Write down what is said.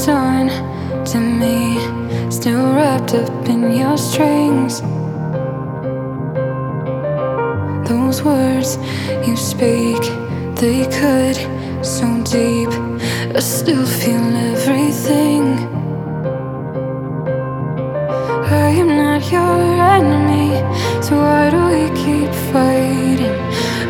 goes on to me, still wrapped up in your strings. Those words you speak, they cut so deep. I still feel everything. I am not your enemy, so why do we keep fighting?